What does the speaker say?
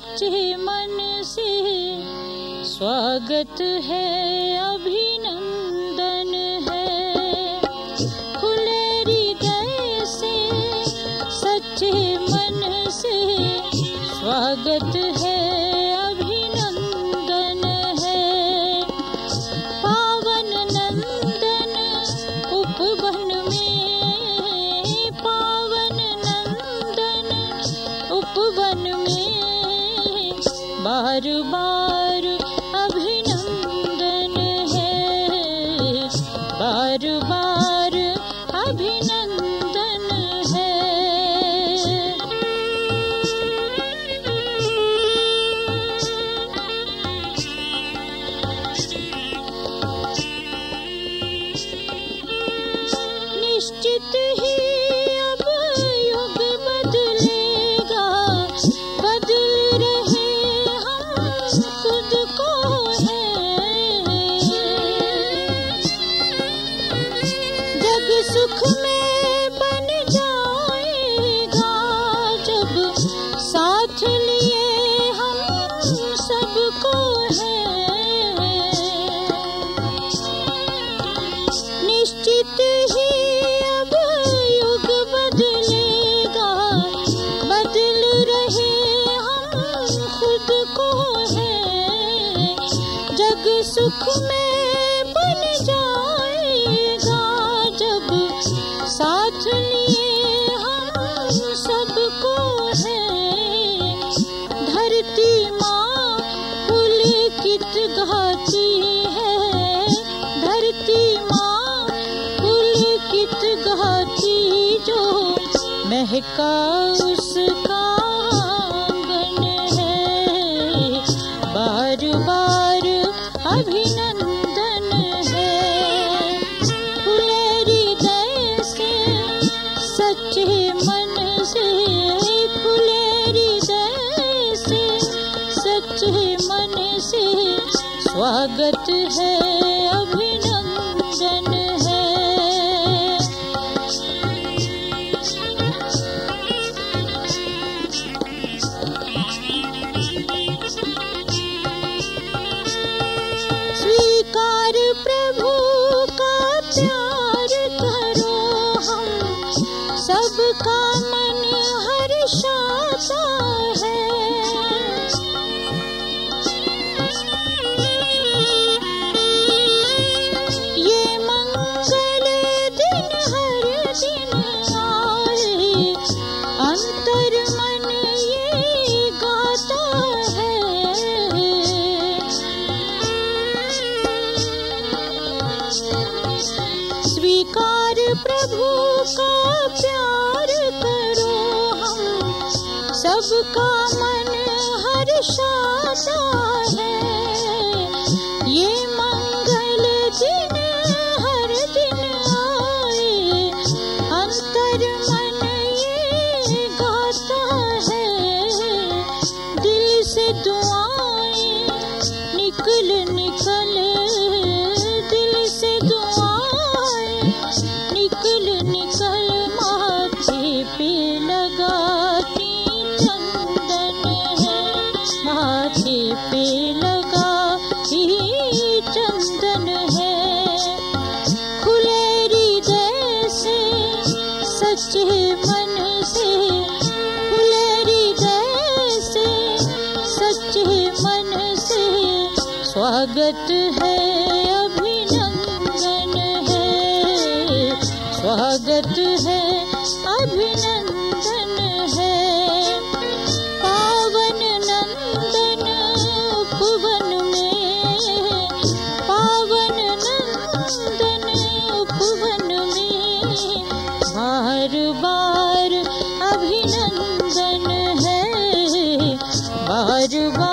सच्चे मन से स्वागत है, अभिनंदन है। खुले हृदय से सच्चे मन से स्वागत है, अभिनंदन है। पावन नंदन उपवन में, पावन नंदन उपवन में बार बार अभिनंदन है, बार बार अभिनंदन है। निश्चित ही अब युग बदलेगा, बदल रहे हम खुद को है। जग सुख में बन जाएगा, जब साथ लिए हम सबको है। निश्चित ही अब युग बदलेगा, बदल रहे हम खुद को है। जग सुख में बन जाएगा, जब साथ लिए हम सबको है। धरती माँ पुलकित गाती है, धरती माँ पुलकित गाती, जो महका उसका आंगन है। बार बार अभिनंदन है। खुले हृदय से सच्चे मन से, खुले हृदय से सच्चे मन से स्वागत है, अभिनंदन है। स्वीकार प्रभु का प्यार करो, हम सबका मन हर्षाता है। ये मंगल दिन हर दिन आए, अंतर मन ये गाता है। स्वीकार प्रभु का प्यार करो, हम सबका मन हर्षाता है। ये मंगल दिन हर दिन आए, अंतर मन ये गाता है। दिल से दुआएं निकल निकल, दिल से दुआएं निकल निकल माथे पे लगाती चंदन है, माथे पे लगाती चंदन है। खुले हृदय से सच्चे मन से, खुले हृदय से सच्चे मन से स्वागत है, अभिनंदन है। स्वागत है, अभिनंदन है। पावन नंदन उपवन में, पावन नंदन उपवन में बार बार अभिनंदन है, बार बार